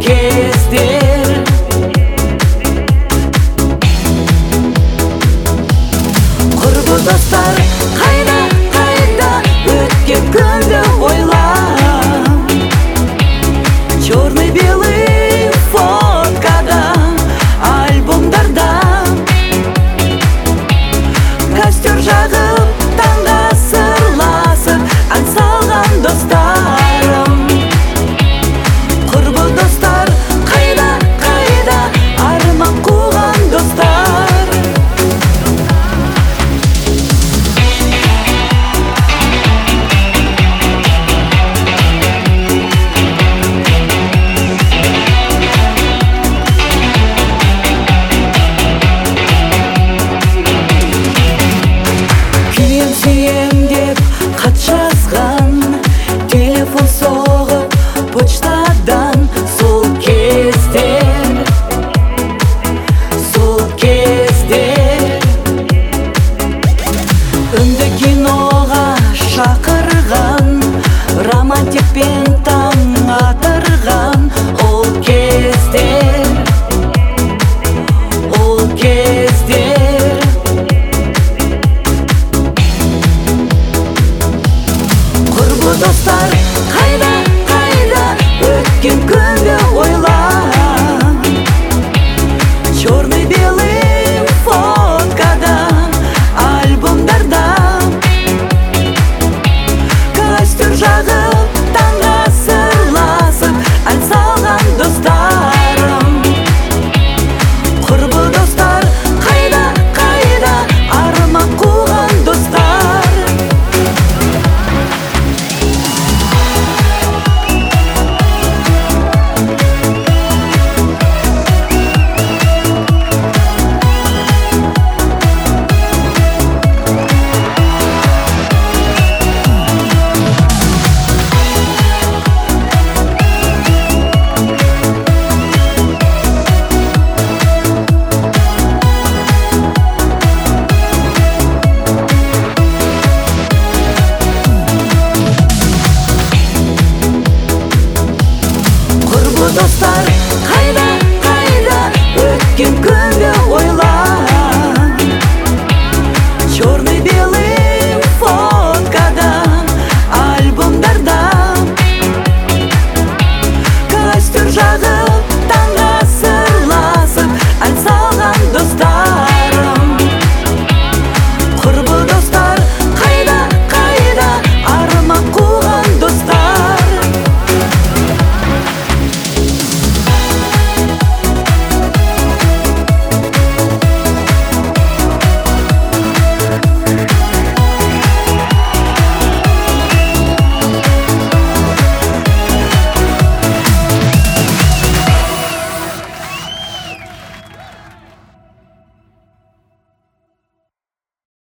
кездер. Құрбы достар қайда өткен күнді ойла. Черно-белый фоткада, альбомдарда костер жағып, таңда сырласып, ән салған достарым. Құрбы достар қайда арман қуған достар. Сүйем деп хат жазған, телефон соғып почтадан. Сол кездер үнді киноға шақырған, романтикпен таң атырған. Ол кездер достар қайда өткен күнді ойла. Черно-белый фоткада, альбомдарда костер жағып, таңға сырласып, ән салған достарым. Құрбы достар қайда арман қуған достар. Достар қайда өткен күнді